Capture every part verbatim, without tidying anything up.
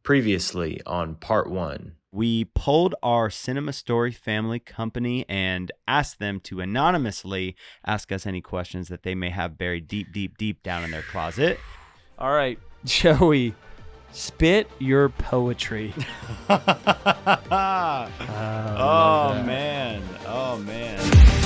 Previously on part one, we polled our Cinema Story family company and asked them to anonymously ask us any questions that they may have buried deep, deep, deep down in their closet. All right, Joey, spit your poetry. oh, oh man. Oh, man.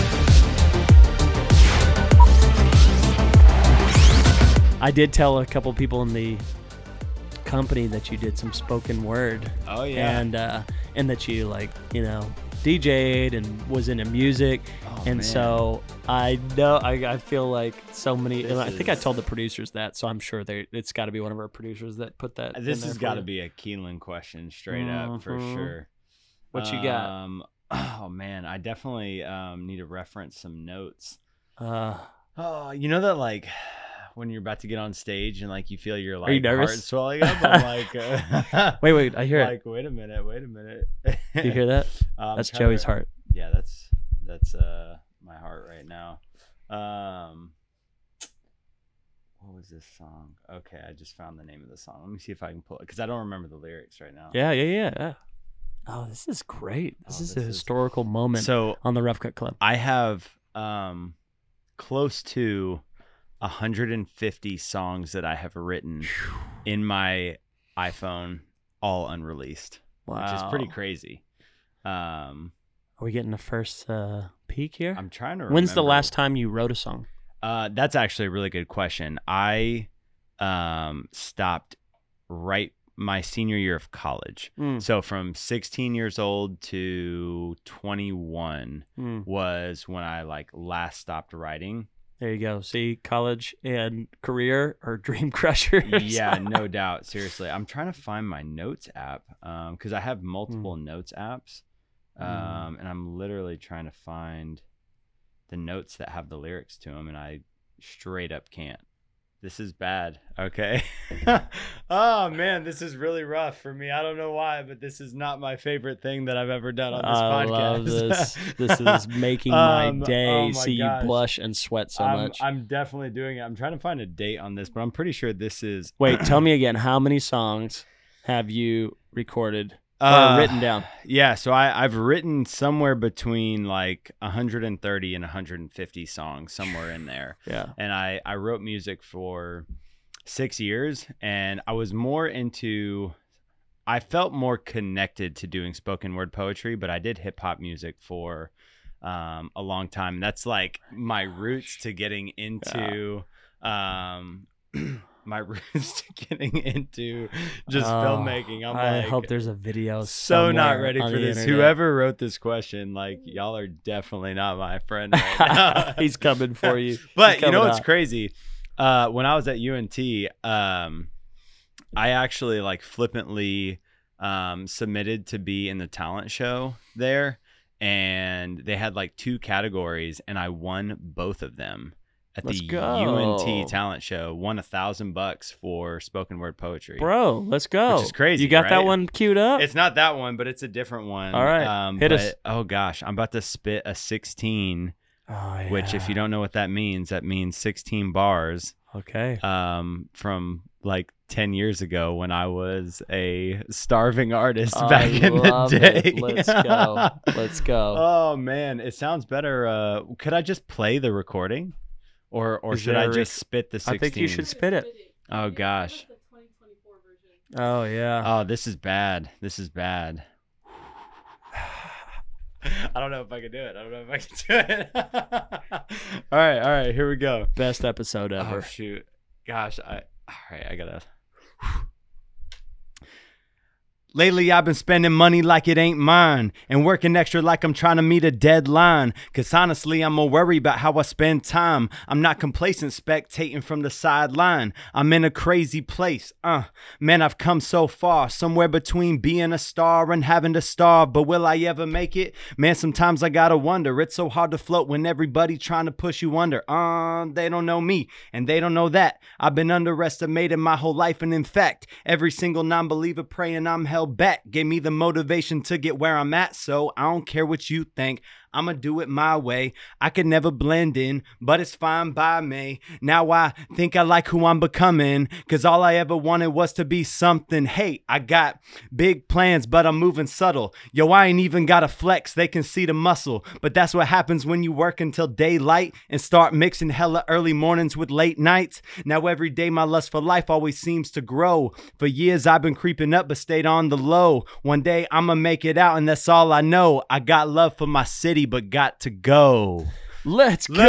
I did tell a couple people in the company that you did some spoken word. Oh, yeah. And, uh, and that you, like, you know, D J'd and was into music. Oh, and man. so I know, I, I feel like so many, This and I think I is- told the producers that, so I'm sure they it's got to be one of our producers that put that in This there has for got to you. be a Keeneland question straight up for Mhm. sure. What you got? Um, oh, man. I definitely um, need to reference some notes. Uh, Oh, you know that, like, when you're about to get on stage and, like, you feel your, like, you nervous? heart swelling up? I'm like, uh, wait, wait, I hear like, wait a minute, wait a minute. it. Do you hear that? Um, That's trying to- Joey's heart. Yeah, that's that's uh my heart right now. Um, what was this song? Okay, I just found the name of the song. Let me see if I can pull it because I don't remember the lyrics right now. Yeah, yeah, yeah, yeah. Oh, this is great. This Oh, is this a is- historical moment So on the Rough Cut Club. I have um close to one hundred fifty songs that I have written in my iPhone, all unreleased, which is pretty Wow. crazy. Um, Are we getting the first uh, peek here? I'm trying to. When's the remember. last time you wrote a song? Uh, that's actually a really good question. I um, stopped right my senior year of college. Mm. So from sixteen years old to twenty-one Mm. was when I like last stopped writing. There you go. See, college and career are dream crushers. Yeah, no doubt. Seriously, I'm trying to find my notes app um, because I have multiple notes apps, um, Mm. and I'm literally trying to find the notes that have the lyrics to them, and I straight up can't. This is bad. Okay. Oh man, this is really rough for me. I don't know why, but this is not my favorite thing that I've ever done on this I podcast. love this. This is making my Um, day. oh my See gosh. you blush and sweat so I'm, much. I'm definitely doing it. I'm trying to find a date on this, but I'm pretty sure this is. Wait, tell me again. How many songs have you recorded or Uh, written down? Yeah, so I, I've written somewhere between like one hundred thirty and one hundred fifty songs, somewhere in there. Yeah. And I, I wrote music for six years, and I was more into, I felt more connected to doing spoken word poetry, but I did hip hop music for um, a long time. That's like my roots to getting into, um, my roots to getting into just Oh, filmmaking. I'm I like, hope there's a video. so not somewhere ready on for the this. internet. Whoever wrote this question, like, y'all are definitely not my friend right now. He's coming for you. But He's you know coming what's out. crazy? Uh, when I was at U N T, um, I actually like flippantly um, submitted to be in the talent show there, and they had like two categories, and I won both of them at Let's the go. U N T talent show. Won a thousand bucks for spoken word poetry. Bro, let's go. Which is crazy, You got that right? one queued up? It's not that one, but it's a different one. All right, um, hit but, us. Oh gosh, I'm about to spit a sixteen. Oh, yeah. Which, if you don't know what that means, that means sixteen bars Okay. um, from like ten years ago when I was a starving artist I back in the love day. it. Let's go. Let's go. Oh, man. It sounds better. Uh, could I just play the recording? Or or Is should there I a rec- just spit the sixteen? I think you should spit it. Oh, gosh. Oh, yeah. Oh, this is bad. This is bad. I don't know if I can do it. I don't know if I can do it. all right, all right, here we go. Best episode ever. Oh shoot, gosh, I all right, I gotta. Lately, I've been spending money like it ain't mine and working extra like I'm trying to meet a deadline. Cause honestly, I'm more worried about how I spend time. I'm not complacent spectating from the sideline. I'm in a crazy place. Uh, man, I've come so far, somewhere between being a star and having to starve. But will I ever make it? Man, sometimes I gotta wonder. It's so hard to float when everybody trying to push you under. Uh, they don't know me and they don't know that. I've been underestimated my whole life. And in fact, every single non-believer praying I'm held back gave me the motivation to get where I'm at. So I don't care what you think. I'ma do it my way. I could never blend in, but it's fine by me. Now I think I like who I'm becoming, cause all I ever wanted was to be something. Hey, I got big plans, but I'm moving subtle. Yo, I ain't even gotta flex, they can see the muscle. But that's what happens when you work until daylight and start mixing hella early mornings with late nights. Now every day my lust for life always seems to grow. For years I've been creeping up but stayed on the low. One day I'ma make it out and that's all I know. I got love for my city but got to go. Let's go.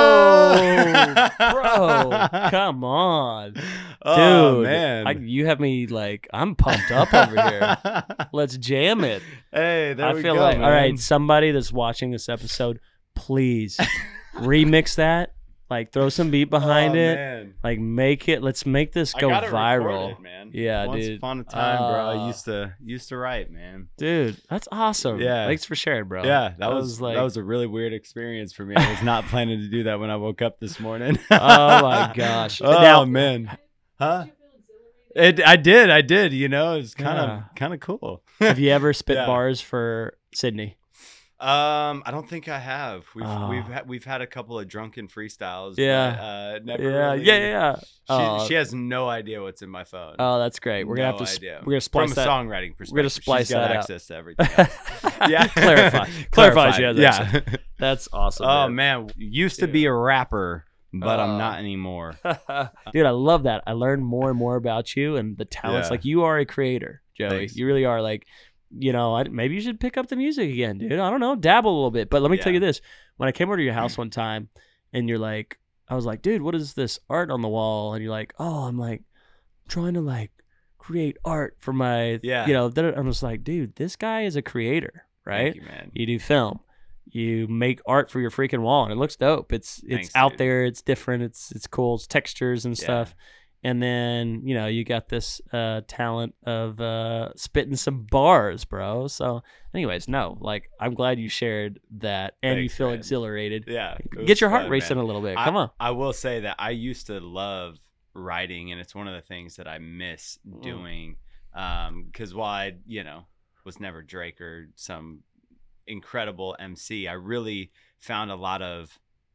Let's go. Bro, come on. Dude, Oh, man. I, you have me like, I'm pumped up over here. Let's jam it. Hey, there I we feel go, like, man. all right, somebody that's watching this episode, please remix that. Like, throw some beat behind Oh, it. man. Like, make it. Let's make this I go got it viral. recorded, man. Yeah, Once dude. upon a time, bro, I Uh, used to used to write, man. Dude, that's awesome. Yeah. Thanks for sharing, bro. Yeah, that was, like, that was a really weird experience for me. I was not planning to do that when I woke up this morning. oh my gosh. Oh Now- man, huh? It, I did, I did. You know, it's kind of Yeah. kind of cool. have you ever spit Yeah. bars for Sydney? Um, I don't think I have. We've Oh. we've had we've had a couple of drunken freestyles. Yeah. but, uh, never. Yeah, really- yeah, yeah. She, Oh. she has no idea what's in my phone. Oh, that's great. We're gonna No have to. Sp- idea. we're gonna splice From a that. songwriting perspective. gonna splice she's got that out. access to everything. Else. Yeah, Clarify. Clarify she has Yeah. That's awesome. Oh man. man, used to be a rapper, but Uh, I'm not anymore. Dude, I love that. I learned more and more about you and the talents. Yeah. Like, you are a creator, Joey. Thanks. You really are. Like, you know, I, maybe you should pick up the music again, dude. I don't know, dabble a little bit. But let me tell Yeah. you this: when I came over to your house one time, and you're like, I was like, dude, what is this art on the wall? And you're like, oh, I'm like trying to like create art for my, Yeah. you know. Then I'm just like, dude, this guy is a creator, right? Thank you, man. You do film, you make art for your freaking wall, and it looks dope. It's it's Thanks, out dude. there, it's different, it's it's cool, it's textures and Yeah. stuff. And then, you know, you got this uh talent of uh spitting some bars, bro. So anyways, no, like, I'm glad you shared that, and you Thanks, feel man. exhilarated. Yeah, it Get was your heart fun, racing man. a little bit. I- Come on. I will say that I used to love writing, and it's one of the things that I miss Mm. doing. Um, because while I, you know, was never Drake or some incredible M C, I really found a lot of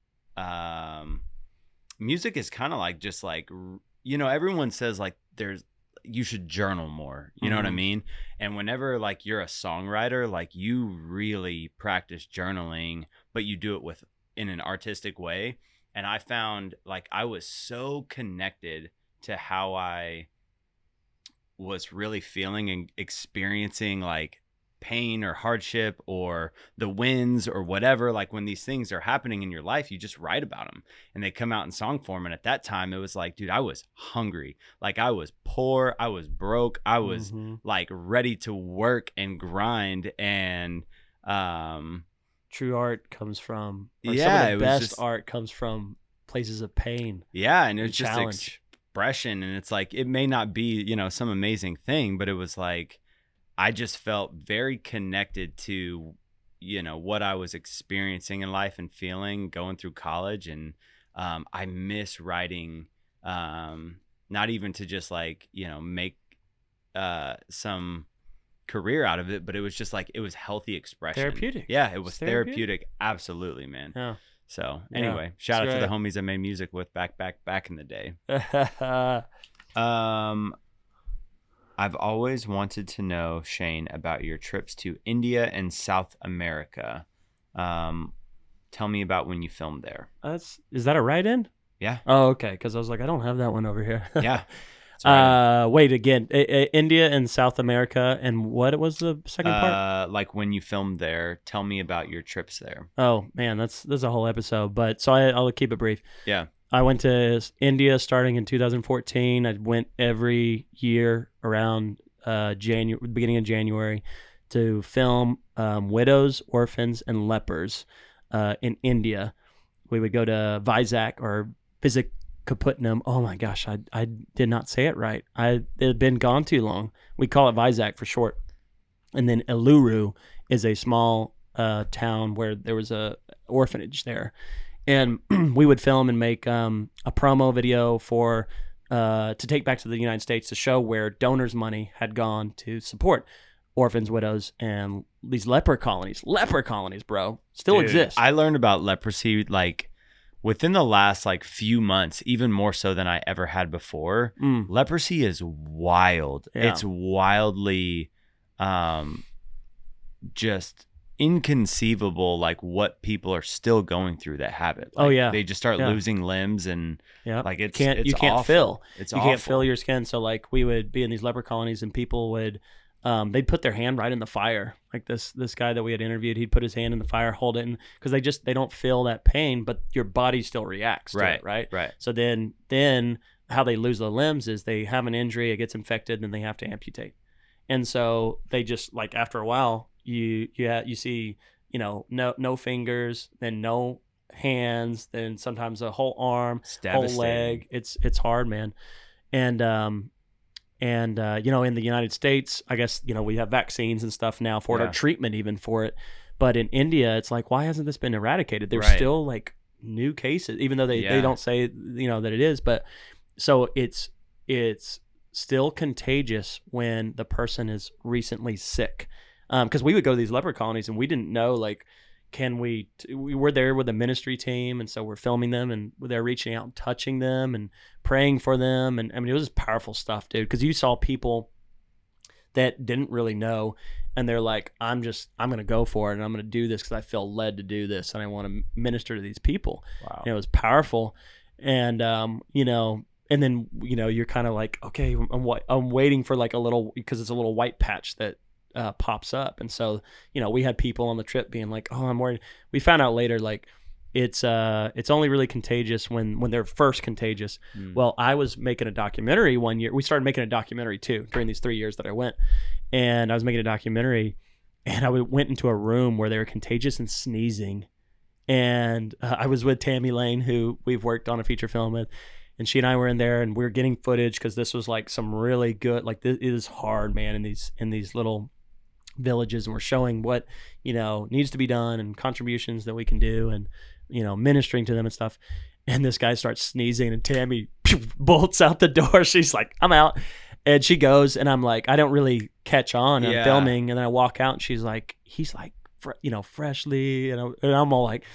um, music is kind of like just like r- you know, everyone says like there's you should journal more. You know what I Mhm. mean? And whenever like you're a songwriter, like you really practice journaling, but you do it with in an artistic way. And I found like I was so connected to how I was really feeling and experiencing like pain or hardship or the wins or whatever. Like when these things are happening in your life, you just write about them and they come out in song form. And at that time it was like, dude, I was hungry. Like I was poor. I was broke. I was Mhm. like ready to work and grind. And, um, True art comes from, or Yeah, some it of was the best just- art comes from places of pain yeah. And it and was just challenge. expression. And it's like, it may not be, you know, some amazing thing, but it was like, I just felt very connected to, you know, what I was experiencing in life and feeling going through college. And um, I miss writing, um, not even to just like, you know, make uh, some career out of it, but it was just like, it was healthy expression. Therapeutic. Yeah, it was It's therapeutic. therapeutic. Absolutely, man. Yeah. So Yeah, anyway, shout out that's to the right. homies I made music with back, back, back in the day. Yeah. Um, I've always wanted to know, Shane, about your trips to India and South America. Um, tell me about when you filmed there. That's is that a right end? Yeah, Oh, okay. Because I was like, I don't have that one over here. yeah. It's all right. uh, wait again. I- I- India and South America, and what was the second part? Uh, like when you filmed there, tell me about your trips there. Oh man, that's that's a whole episode. But so I, I'll keep it brief. Yeah, I went to India starting in two thousand fourteen. I went every year around uh, January, beginning of January, to film um, widows, orphans, and lepers uh, in India. We would go to Vizag or Visakhapatnam. Oh my gosh, I I did not say it right. I it had been gone too long. We call it Vizag for short. And then Eluru is a small uh, town where there was a orphanage there. And we would film and make um, a promo video for uh, to take back to the United States to show where donors' money had gone to support orphans, widows, and these leper colonies. Leper colonies, bro, still Dude, exist. I learned about leprosy like within the last like few months, even more so than I ever had before. Mm. Leprosy is wild. Yeah. It's wildly um, just inconceivable, like what people are still going through that have it. Like, Oh, yeah. They just start Yeah. losing limbs and Yeah, like it's, can't it's you can't awful. feel It's you awful. can't feel your skin. So like we would be in these leper colonies, and people would um, they'd put their hand right in the fire. Like this this guy that we had interviewed, he'd put his hand in the fire, hold it, because they just they don't feel that pain, but your body still reacts to Right, it, right? right. So then then how they lose the limbs is they have an injury, it gets infected, and they have to amputate. And so they just like after a while, you you ha- you see you know no no fingers, then no hands, then sometimes a whole arm, It's whole devastating. leg. It's it's hard, man. And um and uh, you know, in the United States, I guess you know we have vaccines and stuff now for it, Yeah. or treatment even for it. But in India, it's like, why hasn't this been eradicated? There's Right. still like new cases, even though they, Yeah. they don't say you know that it is. But so it's it's still contagious when the person is recently sick. Because we would go to these leper colonies and we didn't know like. Can we, t- we were there with a ministry team, and so we're filming them, and they're reaching out and touching them and praying for them. And I mean, it was powerful stuff, dude, because you saw people that didn't really know, and they're like, I'm just, I'm going to go for it, and I'm going to do this because I feel led to do this, and I want to minister to these people. Wow. And it was powerful. And, um, you know, and then, you know, you're kind of like, okay, I'm, wa- I'm waiting for like a little, because it's a little white patch that, Uh, pops up. And so, you know, we had people on the trip being like, oh, I'm worried. We found out later, like it's, uh, it's only really contagious when, when they're first contagious. Mm. Well, I was making a documentary one year. We started making a documentary too, during these three years that I went, and I was making a documentary, and I went into a room where they were contagious and sneezing. And uh, I was with Tammy Lane, who we've worked on a feature film with. And she and I were in there, and we were getting footage because this was like some really good, like this it is hard, man, in these, in these little villages, and we're showing what you know needs to be done and contributions that we can do, and you know ministering to them and stuff. And this guy starts sneezing, and Tammy pew, bolts out the door. She's like, I'm out. And she goes, and I'm like, I don't really catch on. I'm Yeah. filming, and then I walk out, and she's like, he's like fr- you know freshly, and, I, and I'm all like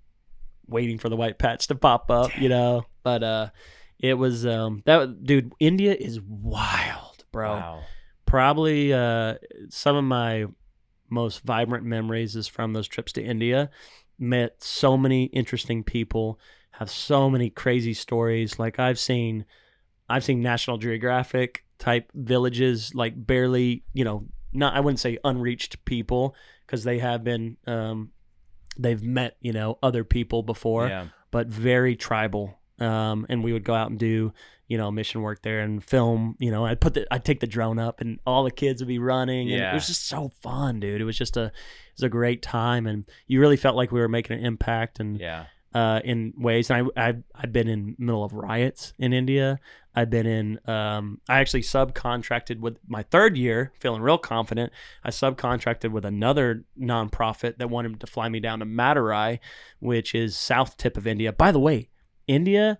waiting for the white patch to pop up. you know but uh it was um that dude, India is wild, bro. Wow. Probably uh, some of my most vibrant memories is from those trips to India. Met so many interesting people, have so many crazy stories. Like I've seen, I've seen National Geographic type villages, like barely, you know, not I wouldn't say unreached people, because they have been, um, they've met, you know, other people before, Yeah. but very tribal. Um, and we would go out and do, you know, mission work there and film. You know, I'd put the, I'd take the drone up, and all the kids would be running, and Yeah. it was just so fun, dude. It was just a, it was a great time, and you really felt like we were making an impact, and Yeah. uh, in ways. And I, I've, I've been in the middle of riots in India. I've been in, um, I actually subcontracted with my third year, feeling real confident. I subcontracted with another nonprofit that wanted to fly me down to Madurai, which is south tip of India. By the way, India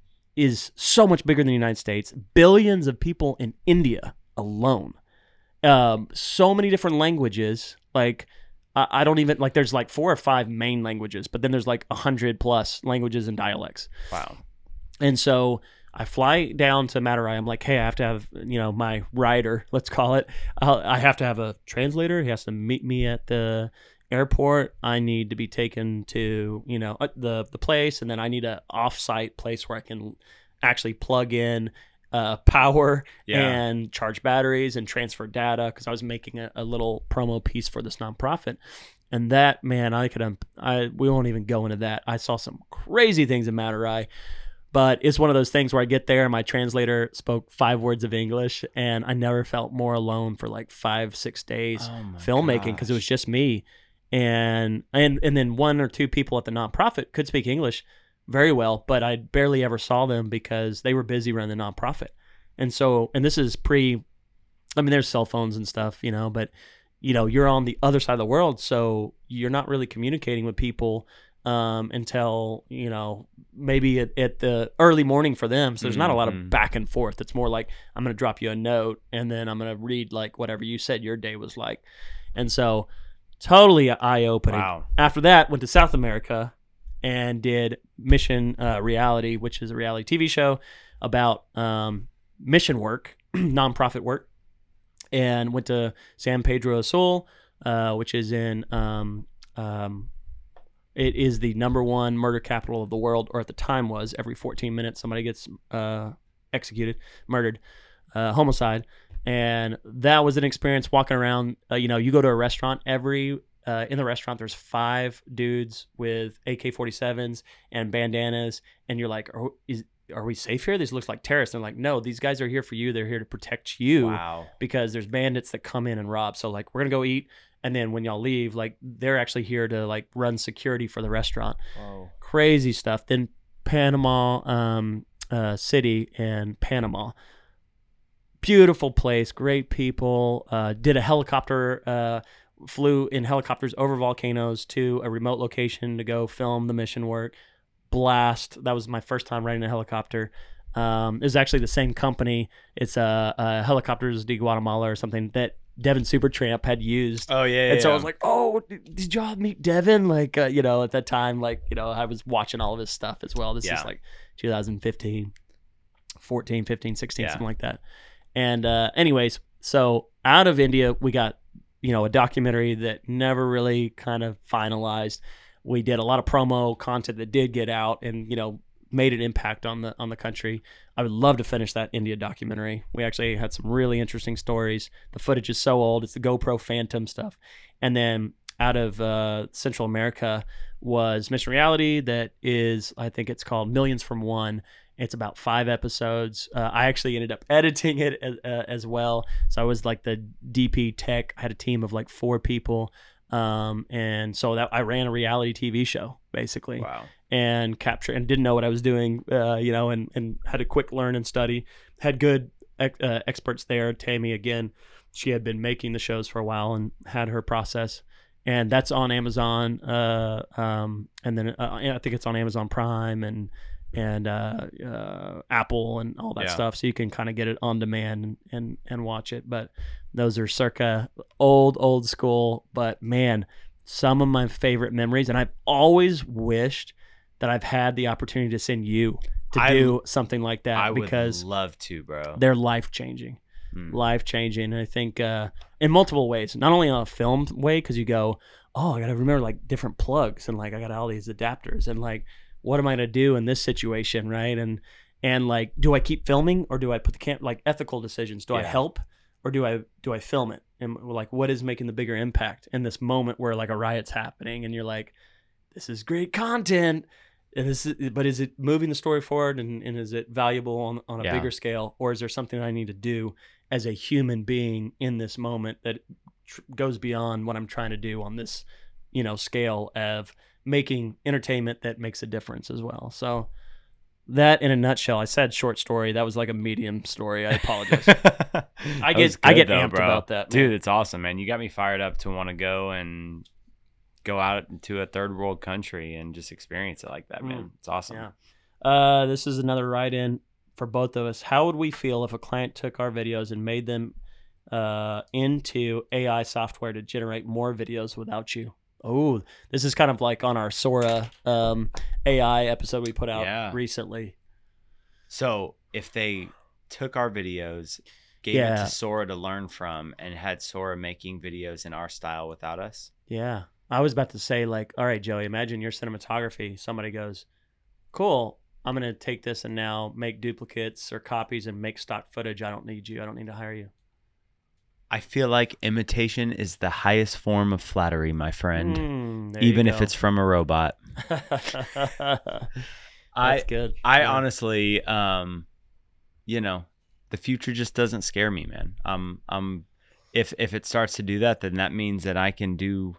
is so much bigger than the United States. Billions of people in India alone. Um, so many different languages. Like, I, I don't even, like, there's like four or five main languages, but then there's like a hundred plus languages and dialects. Wow. And so I fly down to Madurai. I'm like, hey, I have to have, you know, my rider, let's call it. I'll, I have to have a translator. He has to meet me at the airport. I need to be taken to, you know, uh, the the place, and then I need a off-site place where I can actually plug in uh, power Yeah. and charge batteries and transfer data, because I was making a, a little promo piece for this nonprofit. And that, man, I could, um, I we won't even go into that. I saw some crazy things in Madurai. But it's one of those things where I get there and my translator spoke five words of English, and I never felt more alone for like five, six days Oh my filmmaking, because it gosh. was just me. And, and and then one or two people at the nonprofit could speak English very well, but I barely ever saw them because they were busy running the nonprofit. And so, and this is pre, I mean, there's cell phones and stuff, you know, but, you know, you're on the other side of the world, so you're not really communicating with people um, until, you know, maybe at, at the early morning for them. So there's not a lot of Mhm. back and forth. It's more like, I'm going to drop you a note and then I'm going to read like whatever you said your day was like. And so totally eye-opening. Wow. After that, went to South America and did Mission uh, Reality, which is a reality T V show about um, mission work, nonprofit work, and went to San Pedro Sula, uh, which is in um, um, it is the number one murder capital of the world, or at the time was. Every fourteen minutes somebody gets uh, executed, murdered, uh, homicide. And that was an experience walking around. Uh, you know, you go to a restaurant, every uh, in the restaurant there's five dudes with A K forty-sevens and bandanas, and you're like, are, is, are we safe here? This looks like terrorists. And they're like, no, these guys are here for you. They're here to protect you. Wow. Because there's bandits that come in and rob. So like, we're gonna go eat, and then when y'all leave, like they're actually here to like run security for the restaurant. Whoa. Crazy stuff. Then Panama um, uh, City in Panama. Beautiful place, great people. Uh, did a helicopter, uh, flew in helicopters over volcanoes to a remote location to go film the mission work. Blast. That was my first time riding a helicopter. Um, it was actually the same company. It's a, a Helicopters de Guatemala or something that Devin Supertramp had used. Oh yeah. And so yeah. I was like, oh, did y'all meet Devin? Like, uh, you know, at that time, like, you know, I was watching all of his stuff as well. This Yeah. is like two thousand fifteen, fourteen, fifteen, sixteen, Yeah. something like that. And uh, anyways, so out of India, we got, you know, a documentary that never really kind of finalized. We did a lot of promo content that did get out and, you know, made an impact on the on the country. I would love to finish that India documentary. We actually had some really interesting stories. The footage is so old. It's the GoPro Phantom stuff. And then out of uh, Central America was Mission Reality that is, I think it's called Millions from One. It's about five episodes. Uh, I actually ended up editing it as, uh, as well. So I was like the D P tech. I had a team of like four people. Um, and so that I ran a reality T V show basically. Wow. And capture and didn't know what I was doing, uh, you know, and, and had to quick learn and study. Had good uh, experts there. Tammy, again, she had been making the shows for a while and had her process. And that's on Amazon. Uh, um, and then uh, I think it's on Amazon Prime and and uh, uh, Apple and all that Yeah. stuff. So you can kind of get it on demand and, and, and watch it. But those are circa old, old school. But man, some of my favorite memories. And I've always wished that I've had the opportunity to send you to I- do something like that I would because love to, bro. they're life changing. Mm. Life changing. And I think uh, in multiple ways, not only on a film way, because you go, oh, I got to remember like different plugs and like I got all these adapters and like, what am I going to do in this situation, right? And and like, do I keep filming or do I put the cam? Like ethical decisions. Do I Yeah. help or do I do I film it? And like, what is making the bigger impact in this moment where like a riot's happening and you're like, this is great content. And this is, but is it moving the story forward and, and is it valuable on, on a Yeah. bigger scale, or is there something I need to do as a human being in this moment that tr- goes beyond what I'm trying to do on this, you know, scale of making entertainment that makes a difference as well. So that in a nutshell, I said short story. That was like a medium story. I apologize. I get I get amped about that, man. Dude, it's awesome, man. You got me fired up to want to go and go out into a third world country and just experience it like that, man. It's awesome. Yeah. Uh, this is another write-in for both of us. How would we feel if a client took our videos and made them uh, into A I software to generate more videos without you? Oh, this is kind of like on our Sora um, A I episode we put out Yeah. recently. So if they took our videos, gave Yeah. it to Sora to learn from, and had Sora making videos in our style without us, Yeah. I was about to say, like, all right, Joey, imagine your cinematography. Somebody goes, cool, I'm going to take this and now make duplicates or copies and make stock footage. I don't need you. I don't need to hire you. I feel like imitation is the highest form of flattery, my friend, Mm, there you even if go. it's from a robot. That's I good. I Yeah. honestly, um, you know, the future just doesn't scare me, man. Um, um, if if it starts to do that, then that means that I can do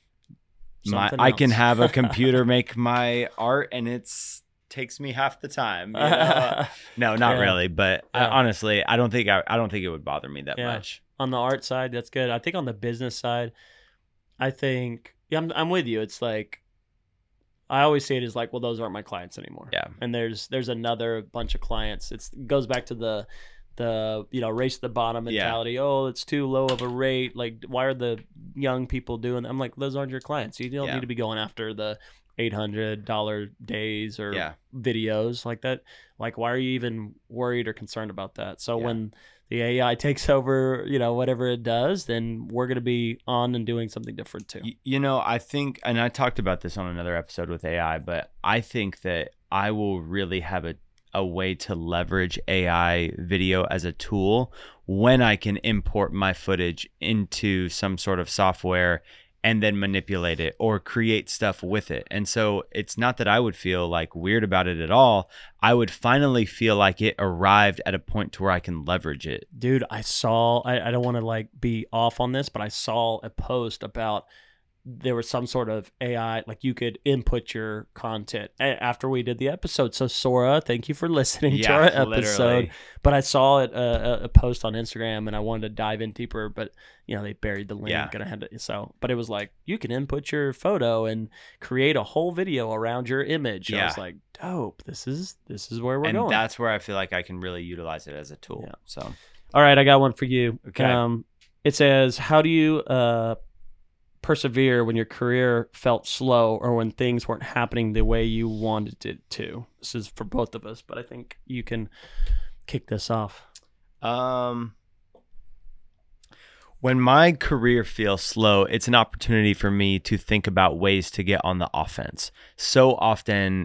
my, Something I can else. have a computer make my art, and it's takes me half the time. You know? No, not Yeah. really, but I, Yeah. honestly, I don't think I, I don't think it would bother me that Yeah. much. On the art side, that's good. I think on the business side, I think yeah, I'm I'm with you. It's like I always see it as like, well, those aren't my clients anymore. Yeah. And there's there's another bunch of clients. It's, it goes back to the the you know race to the bottom mentality. Yeah. Oh, it's too low of a rate. Like, why are the young people doing that? I'm like, those aren't your clients. You don't yeah. need to be going after the eight hundred dollars days or yeah. videos like that. Like, why are you even worried or concerned about that? So yeah. when the A I takes over, you know, whatever it does, then we're going to be on and doing something different too. You know, I think, and I talked about this on another episode with A I, but I think that I will really have a, a way to leverage A I video as a tool when I can import my footage into some sort of software and then manipulate it or create stuff with it. And so it's not that I would feel like weird about it at all. I would finally feel like it arrived at a point to where I can leverage it. Dude, I saw, I, I don't want to like be off on this, but I saw a post about there was some sort of A I, like you could input your content after we did the episode. So Sora, thank you for listening yeah, to our episode. Literally. But I saw it uh, a post on Instagram and I wanted to dive in deeper, but you know, they buried the link yeah. and I had to, so, but it was like, you can input your photo and create a whole video around your image. Yeah. I was like, dope. This is, this is where we're and going. And that's where I feel like I can really utilize it as a tool. Yeah. So, all right, I got one for you. Okay. Um, it says, how do you, uh, persevere when your career felt slow or when things weren't happening the way you wanted it to? This is for both of us, but I think you can kick this off. Um, when my career feels slow, it's an opportunity for me to think about ways to get on the offense. So often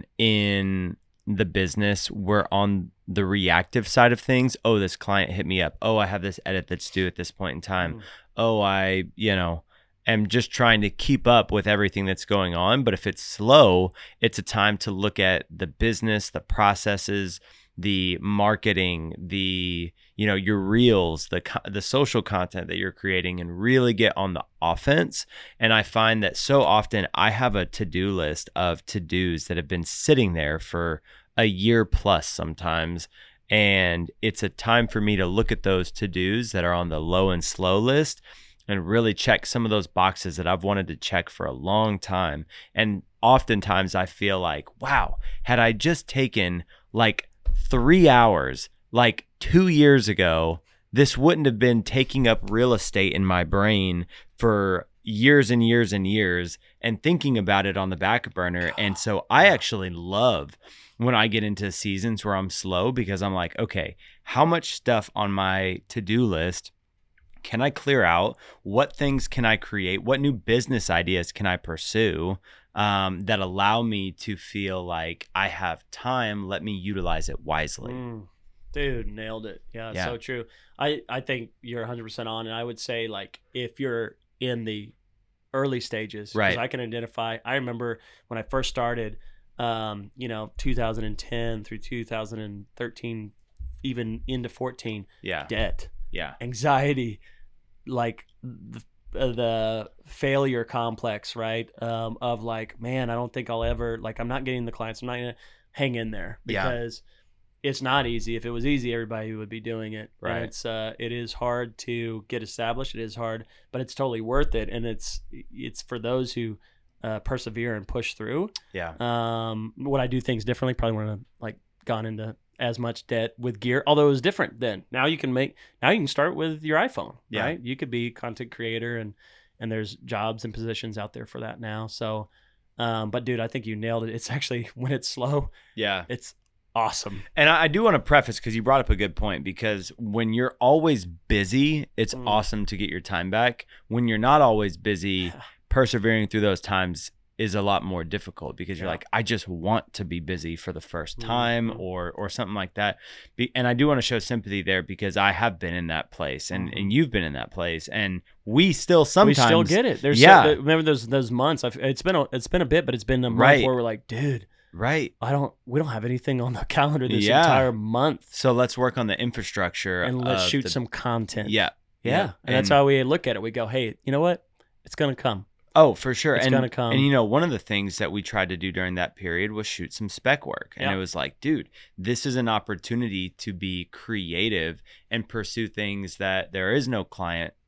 in the business, we're on the reactive side of things. Oh, this client hit me up. Oh, I have this edit that's due at this point in time. Mm. Oh, I, you know, am just trying to keep up with everything that's going on. But if it's slow, it's a time to look at the business, the processes, the marketing, the, you know, your reels, the the social content that you're creating, and really get on the offense. And I find that so often I have a to-do list of to-dos that have been sitting there for a year plus sometimes. And it's a time for me to look at those to-dos that are on the low and slow list and really check some of those boxes that I've wanted to check for a long time. And oftentimes I feel like, wow, had I just taken like three hours, like two years ago, this wouldn't have been taking up real estate in my brain for years and years and years and thinking about it on the back burner. And so I actually love when I get into seasons where I'm slow, because I'm like, okay, how much stuff on my to-do list can I clear out? What things can I create? What new business ideas can I pursue um, that allow me to feel like I have time? Let me utilize it wisely. Mm, dude, nailed it. Yeah, yeah, so true. I, I think you're one hundred percent on. And I would say, like, if you're in the early stages, right, because I can identify, I remember when I first started, um, you know, two thousand ten through two thousand thirteen, even into fourteen, yeah, debt, yeah, anxiety, like the, uh, the failure complex, right? Um, of like, man, I don't think I'll ever, like, I'm not getting the clients. I'm not going to hang in there because yeah. it's not easy. If it was easy, everybody would be doing it. Right. And it's, uh, it is hard to get established. It is hard, but it's totally worth it. And it's, it's for those who uh, persevere and push through. Yeah. Um, would I do things differently? Probably wouldn't have like gone into as much debt with gear, although it was different then. Now you can make, now you can start with your iPhone, yeah. right? You could be a content creator, and, and there's jobs and positions out there for that now. So, um, but dude, I think you nailed it. It's actually, when it's slow, yeah, it's awesome. And I, I do want to preface, because you brought up a good point, because when you're always busy, it's mm. awesome to get your time back. When you're not always busy, persevering through those times is a lot more difficult, because you're yeah. like, I just want to be busy for the first time, mm-hmm. or or something like that. Be, and I do want to show sympathy there, because I have been in that place, and, mm-hmm. and you've been in that place, and we still sometimes we still get it. There's yeah. so, remember those those months. I've, it's been a, it's been a bit, but it's been a month right. where we're like, dude, right? I don't we don't have anything on the calendar this yeah. entire month. So let's work on the infrastructure and let's shoot the, some content. Yeah, yeah, yeah. And, and that's how we look at it. We go, hey, you know what? It's gonna come. Oh, for sure. It's and, gonna come. And, you know, one of the things that we tried to do during that period was shoot some spec work. And yeah. it was like, dude, this is an opportunity to be creative and pursue things that there is no client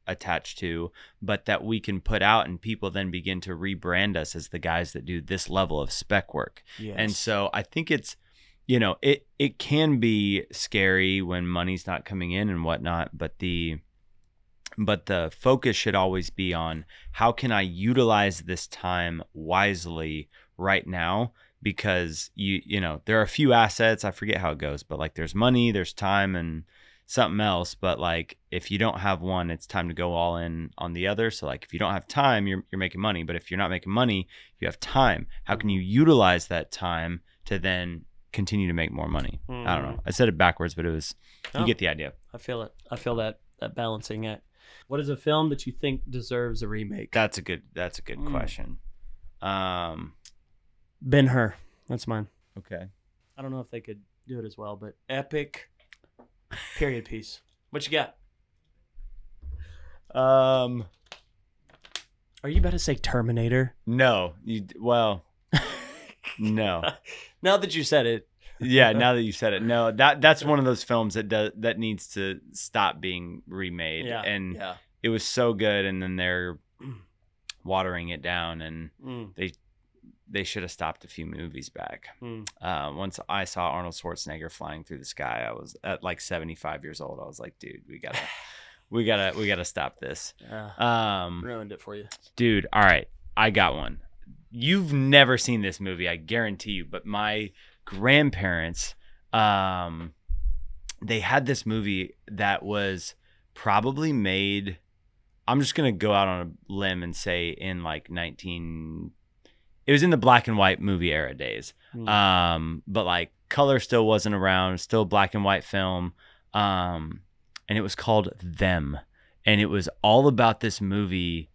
attached to, but that we can put out and people then begin to rebrand us as the guys that do this level of spec work. Yes. And so I think it's, you know, it, it can be scary when money's not coming in and whatnot, but the, but the focus should always be on how can I utilize this time wisely right now? Because you, you know, there are a few assets, I forget how it goes, but like there's money, there's time and something else. But like, if you don't have one, it's time to go all in on the other. So like, if you don't have time, you're, you're making money, but if you're not making money, you have time. How can you utilize that time to then continue to make more money? Mm. I don't know. I said it backwards, but it was, you oh, get the idea. I feel it. I feel that, that balancing act. What is a film that you think deserves a remake? That's a good, that's a good mm. question. Um, Ben-Hur. That's mine. Okay. I don't know if they could do it as well, but epic period piece. What you got? Um, Are you about to say Terminator? No. You well, no. Now that you said it. Yeah, now that you said it. No, that that's one of those films that does that needs to stop being remade. Yeah, and yeah. It was so good, and then they're watering it down, and mm. they they should have stopped a few movies back. Mm. Uh, once I saw Arnold Schwarzenegger flying through the sky, I was at like seventy-five years old. I was like, dude, we gotta, we gotta, we gotta stop this. Uh, um, ruined it for you, dude. All right, I got one. You've never seen this movie, I guarantee you. But my grandparents, um, they had this movie that was probably made. I'm just gonna go out on a limb and say in like nineteen. It was in the black and white movie era days. Mm. Um, but like color still wasn't around, still black and white film. Um, and it was called Them. And it was all about this movie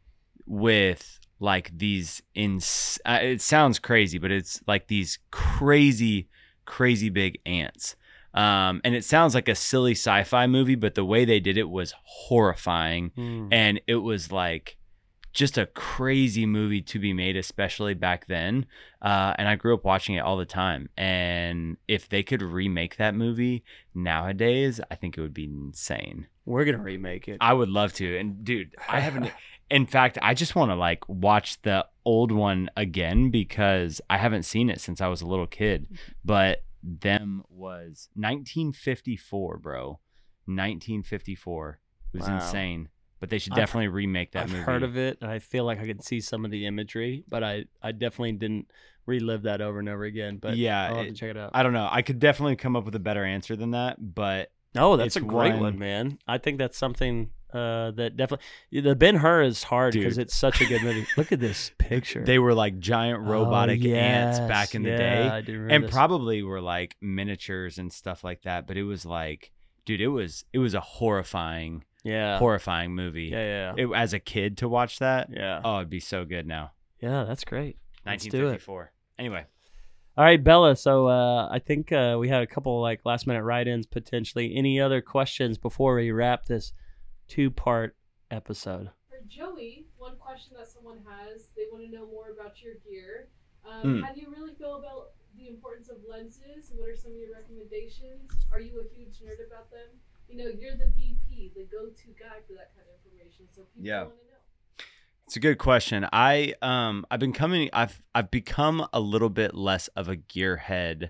with like these, ins- uh, it sounds crazy, but it's like these crazy, crazy big ants. Um, and it sounds like a silly sci-fi movie, but the way they did it was horrifying. Mm. And it was like, just a crazy movie to be made, especially back then. Uh, and I grew up watching it all the time. And if they could remake that movie nowadays, I think it would be insane. We're going to remake it. I would love to. And dude, I haven't, in fact, I just want to like watch the old one again because I haven't seen it since I was a little kid. But Them was nineteen fifty-four, bro. nineteen fifty-four. It was wow. insane. But they should definitely I've, remake that I've movie. I've heard of it, and I feel like I could see some of the imagery, but I, I definitely didn't relive that over and over again. But yeah, I'll have it, to check it out. I don't know. I could definitely come up with a better answer than that, but oh, that's a great one, one, man. I think that's something uh, that definitely the Ben-Hur is hard because it's such a good movie. Look at this picture. They were like giant robotic oh, yes. ants back in the yeah, day, I do remember and this. probably were like miniatures and stuff like that. But it was like, dude, it was it was a horrifying. Yeah, horrifying movie. Yeah, yeah. It, as a kid to watch that, yeah. Oh, it'd be so good now. Yeah, that's great. nineteen fifty-four. Anyway, all right, Bella. So uh, I think uh, we had a couple like last minute write-ins potentially. Any other questions before we wrap this two-part episode? For Joey, one question that someone has, they want to know more about your gear. Um, mm. How do you really feel about the importance of lenses? What are some of your recommendations? Are you a huge nerd about them? You know, you're the V P, the go-to guy for that kind of information. So people yeah. want to know. It's a good question. I um I've been coming. I've I've become a little bit less of a gearhead.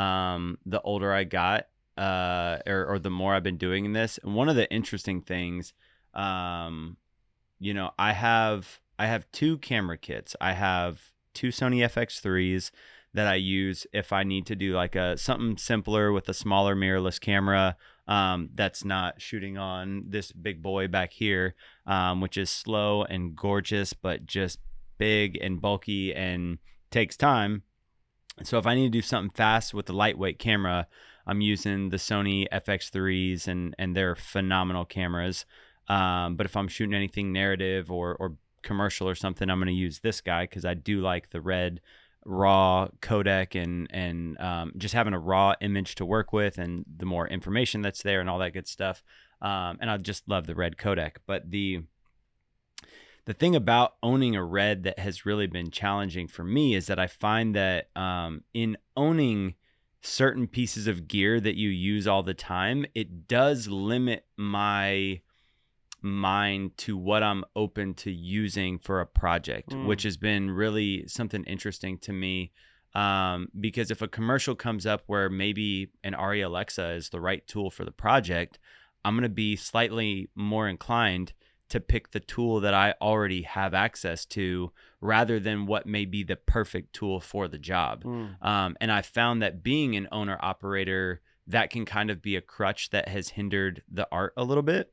Um, the older I got, uh, or or the more I've been doing this. And one of the interesting things, um, you know, I have I have two camera kits. I have two Sony F X threes that I use if I need to do like a something simpler with a smaller mirrorless camera. Um, that's not shooting on this big boy back here, um, which is slow and gorgeous, but just big and bulky and takes time. So if I need to do something fast with the lightweight camera, I'm using the Sony F X threes and, and they're phenomenal cameras. Um, but if I'm shooting anything narrative or, or commercial or something, I'm going to use this guy because I do like the red raw codec and and um, just having a raw image to work with and the more information that's there and all that good stuff. Um, and I just love the red codec. But the the thing about owning a red that has really been challenging for me is that I find that um, in owning certain pieces of gear that you use all the time, it does limit my mind to what I'm open to using for a project, Mm. which has been really something interesting to me. Um, because if a commercial comes up where maybe an Arri Alexa is the right tool for the project, I'm going to be slightly more inclined to pick the tool that I already have access to rather than what may be the perfect tool for the job. Mm. Um, and I found that being an owner operator, that can kind of be a crutch that has hindered the art a little bit.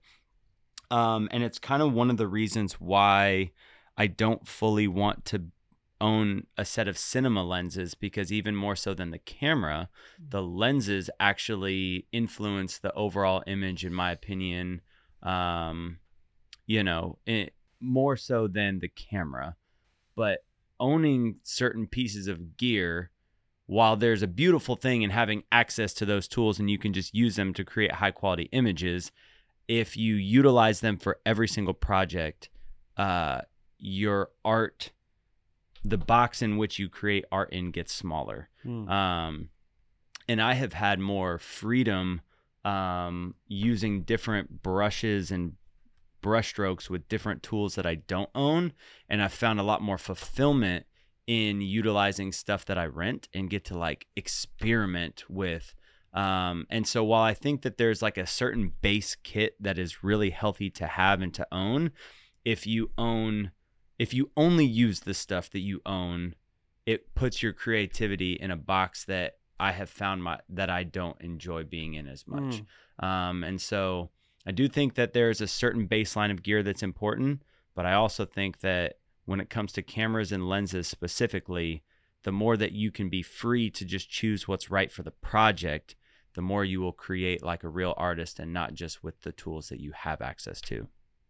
Um, and it's kind of one of the reasons why I don't fully want to own a set of cinema lenses, because even more so than the camera, the lenses actually influence the overall image, in my opinion, um, you know, it, more so than the camera. But owning certain pieces of gear, while there's a beautiful thing in having access to those tools and you can just use them to create high quality images, if you utilize them for every single project, uh, your art, the box in which you create art in, gets smaller. Mm. Um, and I have had more freedom um, using different brushes and brush strokes with different tools that I don't own. And I've found a lot more fulfillment in utilizing stuff that I rent and get to like experiment with. Um, and so while I think that there's like a certain base kit that is really healthy to have and to own, if you own, if you only use the stuff that you own, it puts your creativity in a box that I have found my, that I don't enjoy being in as much. Mm. Um, and so I do think that there's a certain baseline of gear that's important, but I also think that when it comes to cameras and lenses specifically, the more that you can be free to just choose what's right for the project, the more you will create like a real artist and not just with the tools that you have access to.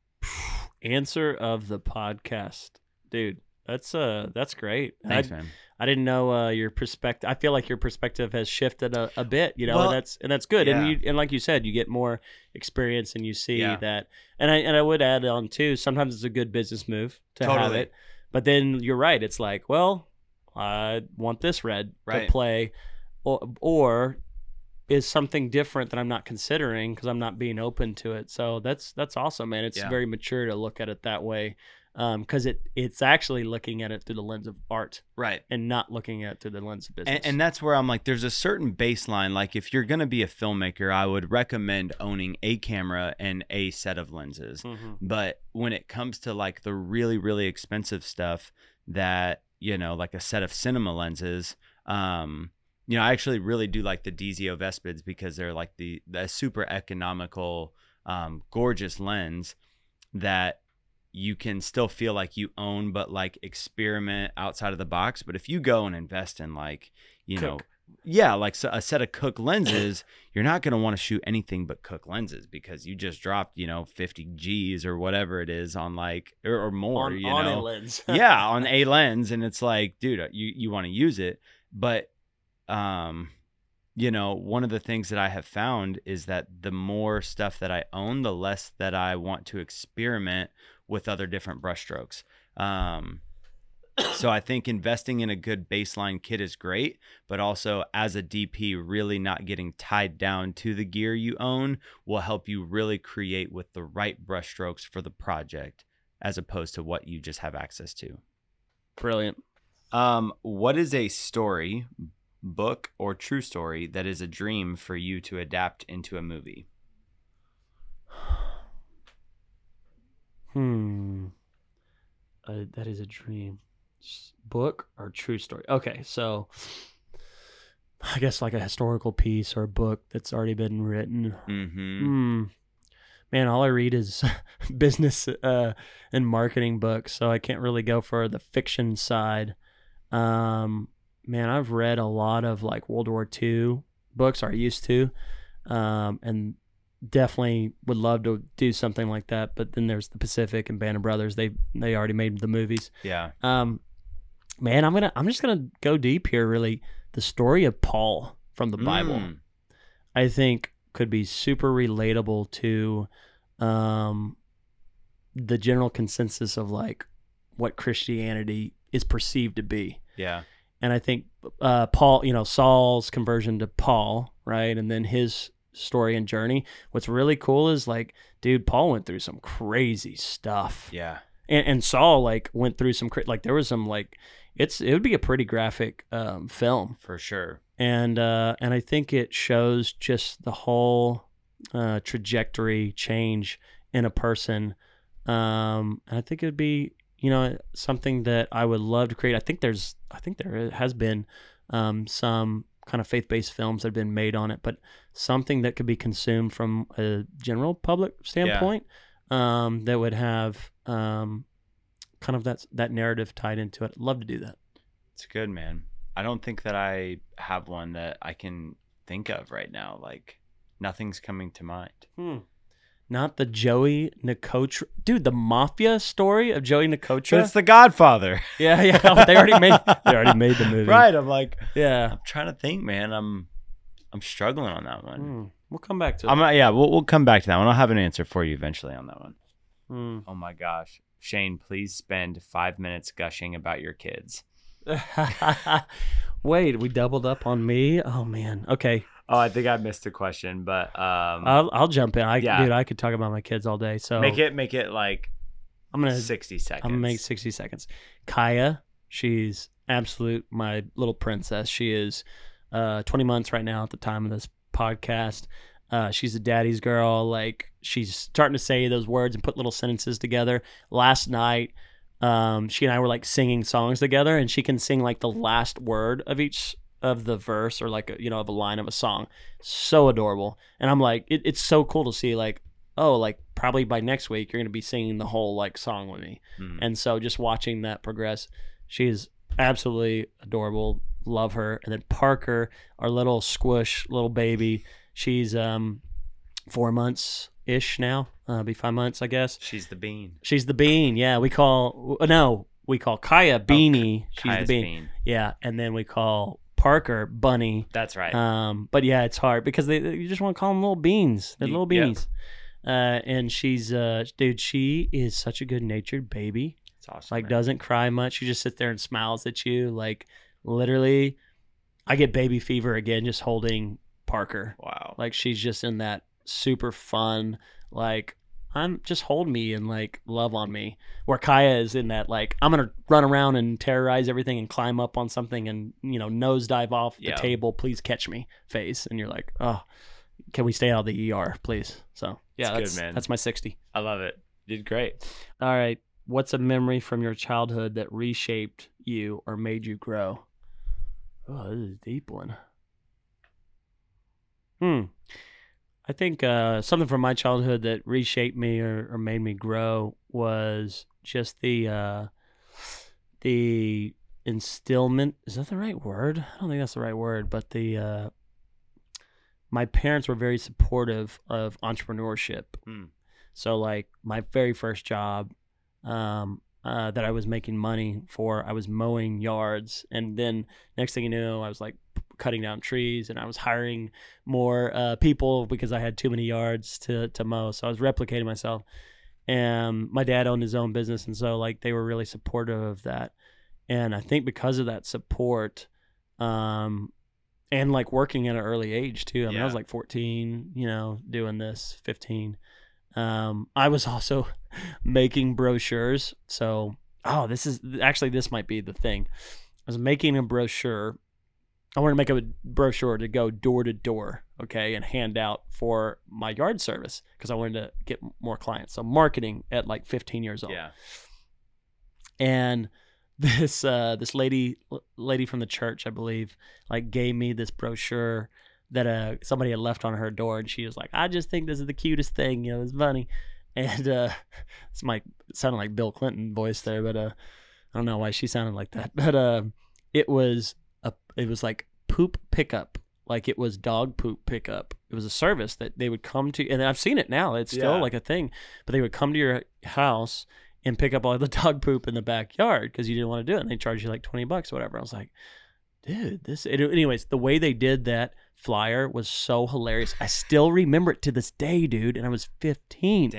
Answer of the podcast, dude. That's uh, that's great. Thanks, I, man. I didn't know uh, your perspective. I feel like your perspective has shifted a, a bit, you know, Well, and that's and that's good. yeah. And you and like you said, you get more experience and you see Yeah. that. And I and I would add on too. Sometimes it's a good business move to have Totally. it, but then you're right. It's like, well, I want this red Right. to play, or or is something different that I'm not considering because I'm not being open to it. So that's that's awesome, man. It's Yeah. very mature to look at it that way, because it it's actually looking at it through the lens of art Right. and not looking at it through the lens of business. And, and that's where I'm like, there's a certain baseline. Like if you're going to be a filmmaker, I would recommend owning a camera and a set of lenses. Mhm. But when it comes to like the really, really expensive stuff that, you know, like a set of cinema lenses, um, you know, I actually really do like the D Z O Vespids because they're like the, the super economical, um, gorgeous lens that you can still feel like you own, but like experiment outside of the box. But if you go and invest in like, you know, Cook. yeah, like so a set of Cook lenses, you're not going to want to shoot anything but Cook lenses because you just dropped, you know, fifty G's or whatever it is on like, or, or more, on, you on know, a lens. yeah, on a lens. And it's like, dude, you, you want to use it. But, um, you know, one of the things that I have found is that the more stuff that I own, the less that I want to experiment with other different brushstrokes. Um, so I think investing in a good baseline kit is great, but also as a D P, really not getting tied down to the gear you own will help you really create with the right brushstrokes for the project, as opposed to what you just have access to. Brilliant. Um, what is a story, book, or true story that is a dream for you to adapt into a movie? Hmm. Uh, that is a dream. S- Book or true story? Okay, so I guess like a historical piece or a book that's already been written. Mm-hmm. Hmm. Man, all I read is business uh, and marketing books, so I can't really go for the fiction side. Um, man, I've read a lot of like World War Two books, or I used to, um, and definitely would love to do something like that. But then there's the Pacific and Band of Brothers. They they already made the movies. Yeah. Um, man, I'm gonna I'm just gonna go deep here. Really, the story of Paul from the Bible, Mm. I think, could be super relatable to um, the general consensus of like what Christianity is perceived to be. Yeah. And I think uh, Paul, you know, Saul's conversion to Paul, right, and then his story and journey. What's really cool is like, dude, Paul went through some crazy stuff. Yeah. And, and Saul like went through some, cra- like there was some like, it's, it would be a pretty graphic um, film. For sure. And, uh, and I think it shows just the whole uh, trajectory change in a person. Um, and I think it would be, you know, something that I would love to create. I think there's, I think there has been um, some kind of faith-based films that have been made on it, but something that could be consumed from a general public standpoint yeah. um, that would have um, kind of that that narrative tied into it. I'd love to do that. It's good, man. I don't think that I have one that I can think of right now. Like, nothing's coming to mind. Hmm. Not the Joey Nicotra, dude. The mafia story of Joey Nicotra. But it's The Godfather. Yeah, yeah. Oh, they already made. They already made the movie. Right. I'm like, yeah. I'm trying to think, man. I'm, I'm struggling on that one. Hmm. We'll come back to it. I'm not, yeah, we'll we'll come back to that one. I'll have an answer for you eventually on that one. Hmm. Oh my gosh, Shane, please spend five minutes gushing about your kids. Wait, we doubled up on me. Oh man. Okay. Oh, I think I missed a question, but um, I'll I'll jump in. I yeah. dude, I could talk about my kids all day. So make it make it like I'm gonna sixty seconds. I'm gonna make sixty seconds. Kaya, she's absolute my little princess. She is uh, twenty months right now at the time of this podcast. Uh, she's a daddy's girl. Like she's starting to say those words and put little sentences together. Last night, um, she and I were like singing songs together, and she can sing like the last word of each of the verse or like a, you know of a line of a song. So adorable. And I'm like, it, it's so cool to see like, oh, like probably by next week you're gonna be singing the whole like song with me. Mm. And so just watching that progress, she's absolutely adorable. Love her. And then Parker, our little squish little baby, she's um four months ish now. Uh, be five months, I guess. She's the bean. She's the bean. Yeah, we call no, we call Kaya Beanie. Oh, She's Kaya's the bean. bean. Yeah, and then we call Parker Bunny. That's right. Um, but yeah, it's hard because they you just want to call them little beans. They're You- little yep. beanies. Uh, and she's uh, dude, she is such a good natured baby. It's awesome. Like man. doesn't cry much. She just sits there and smiles at you. Like literally, I get baby fever again just holding Parker. Wow. Like she's just in that super fun, like I'm just hold me and like love on me. Where Kaya is in that like I'm gonna run around and terrorize everything and climb up on something and you know nosedive off the Yeah. table. Please catch me, face. And you're like, oh, can we stay out of the E R, please? So yeah, That's good, that's man. that's my sixty. I love it. You did great. All right, what's a memory from your childhood that reshaped you or made you grow? Oh, this is a deep one. Hmm. I think uh, something from my childhood that reshaped me or, or made me grow was just the uh, the instillment. Is that the right word? I don't think that's the right word. But the uh, my parents were very supportive of entrepreneurship. Mm. So like my very first job um, uh, that I was making money for, I was mowing yards, and then next thing you know, I was like cutting down trees, and I was hiring more uh, people because I had too many yards to to mow. So I was replicating myself. And my dad owned his own business, and so like they were really supportive of that. And I think because of that support, um, and like working at an early age too. I mean, Yeah. I was like fourteen, you know, doing this, fifteen. Um, I was also making brochures. So, oh, this is actually this might be the thing. I was making a brochure. I wanted to make a brochure to go door to door, okay, and hand out for my yard service because I wanted to get more clients. So marketing at like fifteen years old. Yeah. And this uh, this lady lady from the church, I believe, like gave me this brochure that uh, somebody had left on her door, and she was like, "I just think this is the cutest thing, you know, it's funny." And uh, it's my it sounded like Bill Clinton voice there, but uh, I don't know why she sounded like that. But uh, it was a it was like poop pickup, like it was dog poop pickup. It was a service that they would come to, and I've seen it now. It's still Yeah. like a thing, but they would come to your house and pick up all the dog poop in the backyard because you didn't want to do it, and they charge you like twenty bucks or whatever. I was like, dude, this. It, anyways, the way they did that flyer was so hilarious. I still remember it to this day, dude. And I was fifteen. Dang.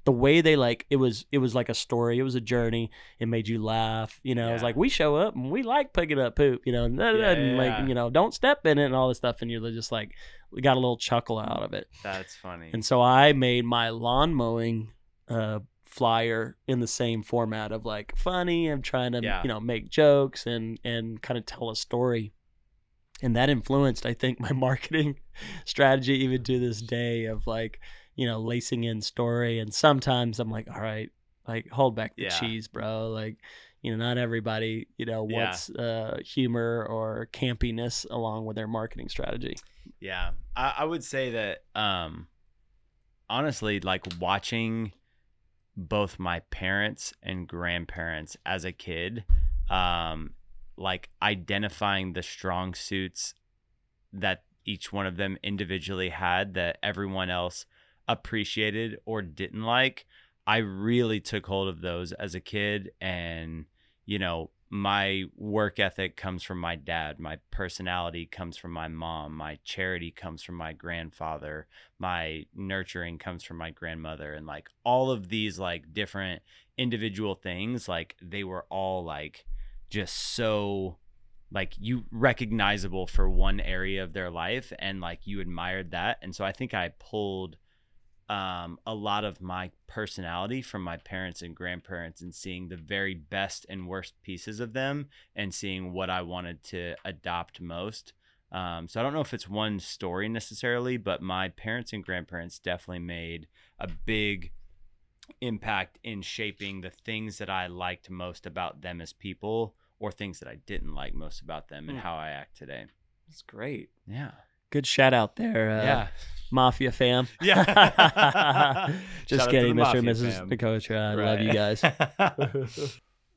the way they like it was it was like a story. It was a journey. It made you laugh. You know, Yeah. it was like we show up and we like picking up poop. You know, and, Yeah, and like yeah. you know, don't step in it and all this stuff. And you're just like, we got a little chuckle out of it. That's funny. And so I made my lawn mowing uh, flyer in the same format of like funny. I'm trying to Yeah. you know make jokes and and kind of tell a story. And that influenced, I think, my marketing strategy even to this day of like, you know, lacing in story. And sometimes I'm like, all right, like hold back the Yeah. cheese, bro. Like, you know, not everybody, you know, Yeah. wants uh, humor or campiness along with their marketing strategy. Yeah, I, I would say that um, honestly, like watching both my parents and grandparents as a kid, um, like identifying the strong suits that each one of them individually had that everyone else appreciated or didn't like. I really took hold of those as a kid, and you know, my work ethic comes from my dad, my personality comes from my mom, my charity comes from my grandfather, my nurturing comes from my grandmother, and like all of these like different individual things, like they were all like just so like you recognizable for one area of their life, and like you admired that. And so I think I pulled um, a lot of my personality from my parents and grandparents, and seeing the very best and worst pieces of them and seeing what I wanted to adopt most. Um, so I don't know if it's one story necessarily, but my parents and grandparents definitely made a big impact in shaping the things that I liked most about them as people, or things that I didn't like most about them and Mm. how I act today. That's great. Yeah. Good shout out there. Uh, Yeah. Mafia fam. Yeah. Just Shout out to kidding, the Mister and Mafia Missus fam. Nicotra. I love Right. you guys. One last question.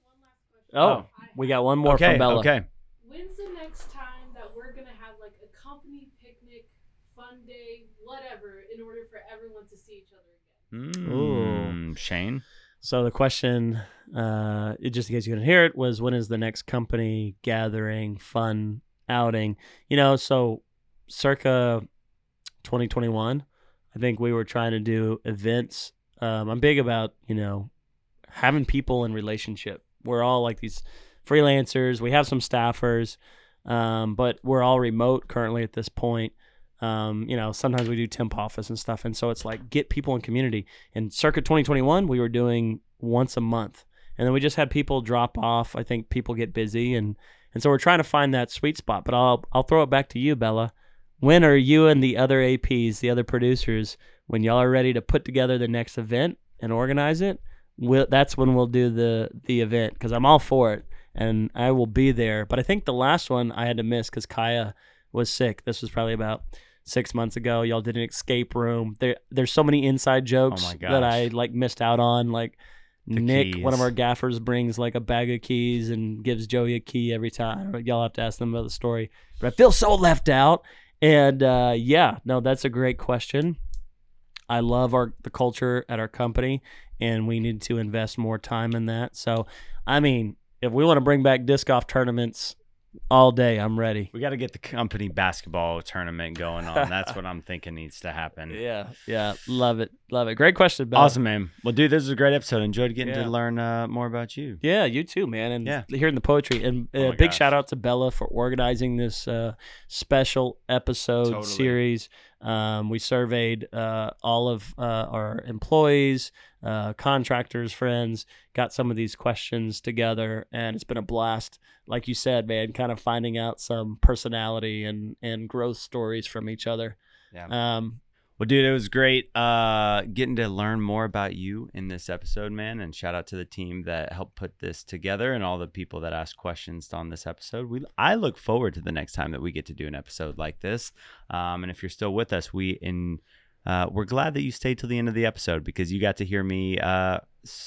Oh, I we have. got one more okay. from Bella. Okay. When's the next time that we're gonna have like a company picnic, fun day, whatever, in order for everyone to see each other again? Mm, Shane. So the question, uh, it- just in case you couldn't hear it, was when is the next company gathering, fun outing? You know, so circa twenty twenty-one, I think we were trying to do events. Um, I'm big about, you know, having people in relationship. We're all like these freelancers. We have some staffers, um, but we're all remote currently at this point. Um, you know, sometimes we do temp office and stuff. And so it's like get people in community. And circa twenty twenty-one, we were doing once a month. And then we just had people drop off. I think people get busy. And, and so we're trying to find that sweet spot. But I'll I'll throw it back to you, Bella. When are you and the other A Ps, the other producers, when y'all are ready to put together the next event and organize it? We'll, that's when we'll do the, the event, because I'm all for it. And I will be there. But I think the last one I had to miss because Kaya was sick. This was probably about six months ago. Y'all did an escape room. There, there's so many inside jokes Oh my that I gosh. like missed out on. Like The Nick, one of keys. our gaffers, brings like a bag of keys and gives Joey a key every time. Y'all have to ask them about the story. But I feel so left out. And uh, yeah, no, that's a great question. I love our the culture at our company, and we need to invest more time in that. So, I mean, if we want to bring back disc golf tournaments all day, I'm ready. We got to get the company basketball tournament going on. That's what I'm thinking needs to happen. Yeah, yeah, love it, love it. Great question, Bella. Awesome, man. Well, dude, this was a great episode. Enjoyed getting Yeah. to learn uh, more about you. Yeah, you too, man. And Yeah. hearing the poetry. And uh, Oh my big gosh. shout out to Bella for organizing this uh, special episode Totally. series. Um, we surveyed uh, all of uh, our employees, uh, contractors, friends, got some of these questions together, and it's been a blast. Like you said, man, kind of finding out some personality and, and growth stories from each other. Yeah. Um, Well, dude, it was great uh, getting to learn more about you in this episode, man. And shout out to the team that helped put this together and all the people that asked questions on this episode. We I look forward to the next time that we get to do an episode like this. Um, and if you're still with us, we in uh, we're glad that you stayed till the end of the episode, because you got to hear me uh,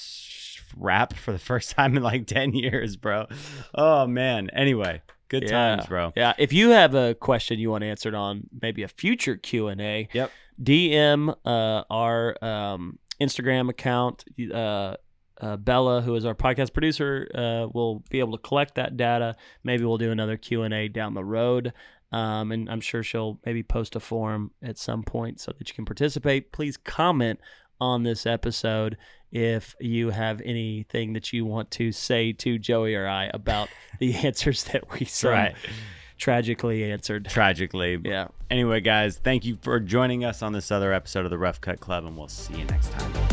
s- rap for the first time in like ten years, bro. Oh man. Anyway, good yeah, times, bro. Yeah. If you have a question you want answered on maybe a future Q and A, Yep. D M uh, our um, Instagram account. Uh, uh, Bella, who is our podcast producer, uh, will be able to collect that data. Maybe we'll do another Q and A down the road. Um, and I'm sure she'll maybe post a form at some point so that you can participate. Please comment on this episode if you have anything that you want to say to Joey or I about the answers that we so Right. tragically answered. Tragically. Yeah. Anyway, guys, thank you for joining us on this other episode of the Rough Cut Club, and we'll see you next time.